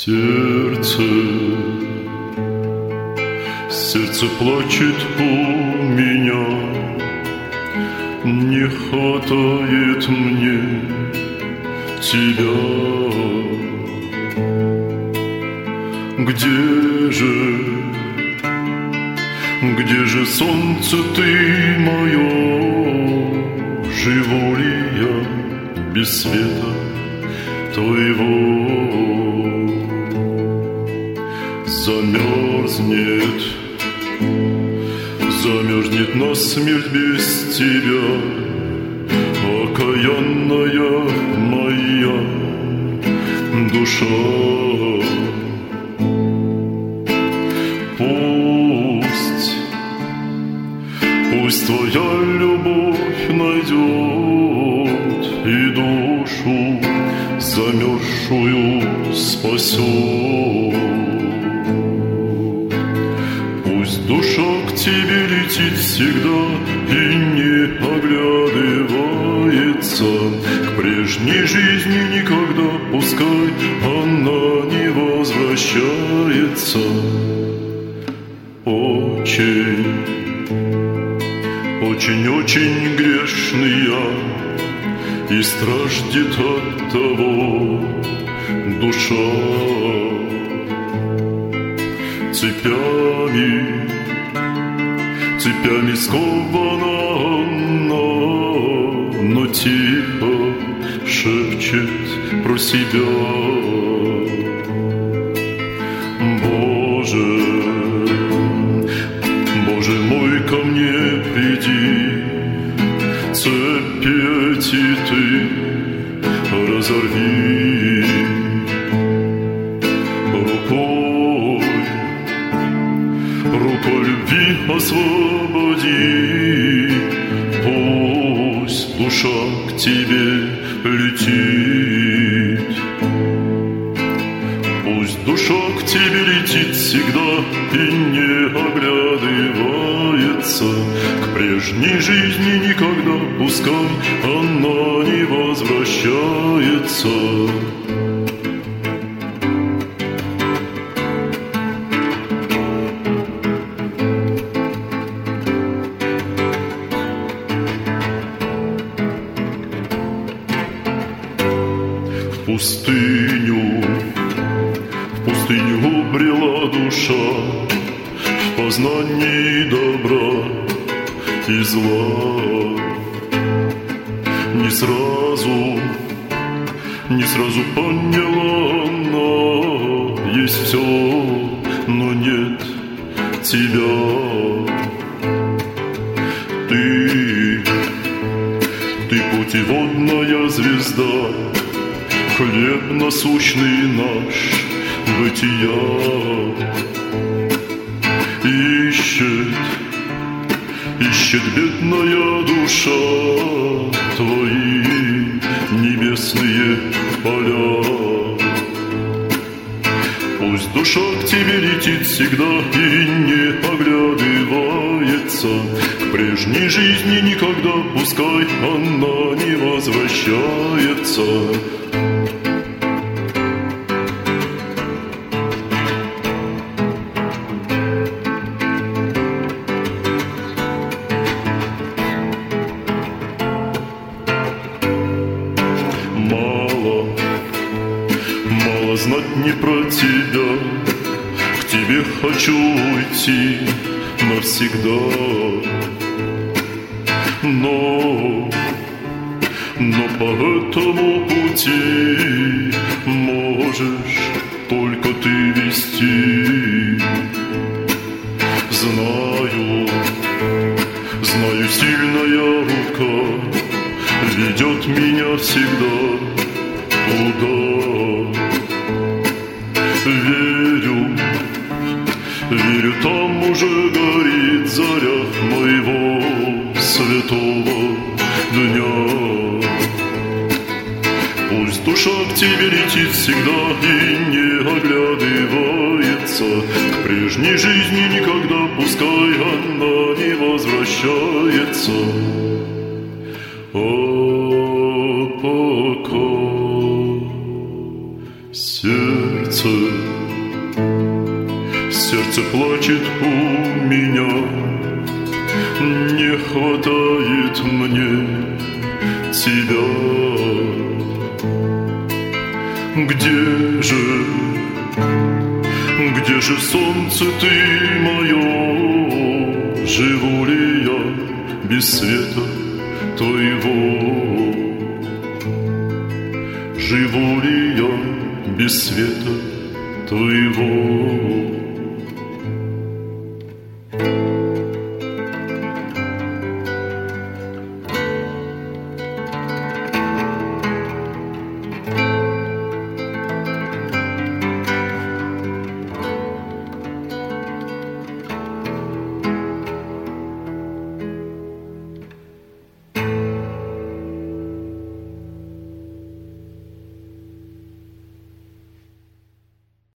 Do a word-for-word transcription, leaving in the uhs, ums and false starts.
Сердце, сердце плачет у меня, не хватает мне тебя. Где же, где же солнце ты мое? Живу ли я без света твоего? Замерзнет, замерзнет насмерть без тебя, окаянная моя душа. Пусть, пусть твоя любовь найдет и душу замерзшую спасет. Пусть душа к тебе летит всегда и не оглядывается к прежней жизни никогда, пускай она не возвращается. Очень, очень-очень грешный я, и страждет от того душа. Цепями, цепями скована она, но тихо шепчет про себя. Боже, Боже мой, ко мне приди, цепи эти ты разорви. Рукой, рукой любви освободи, пусть душа к тебе летит. Пусть душа к тебе летит всегда и не оглядывается к прежней жизни никогда, пускай она не возвращается. В пустыню, в пустыню убрела душа в познании добра и зла. Не сразу, не сразу поняла она, есть все, но нет тебя. Ты, ты путеводная звезда, хлеб насущный наш бытия. Ищет, ищет бедная душа твои небесные поля. Пусть душа к тебе летит всегда и не оглядывается к прежней жизни никогда, пускай она не возвращается. Мало, мало знать не про тебя, к тебе хочу уйти навсегда. Но, но по этому пути можешь только ты вести. Знаю, знаю, сильная рука ведет меня всегда туда. Верю, верю, там уже горит заря моего святого дня. Пусть душа к тебе летит всегда и не оглядывается к прежней жизни никогда, пускай она не возвращается. А пока сердце значит у меня не хватает мне тебя. Где же, где же солнце ты мое? Живу ли я без света твоего? Живу ли я без света твоего?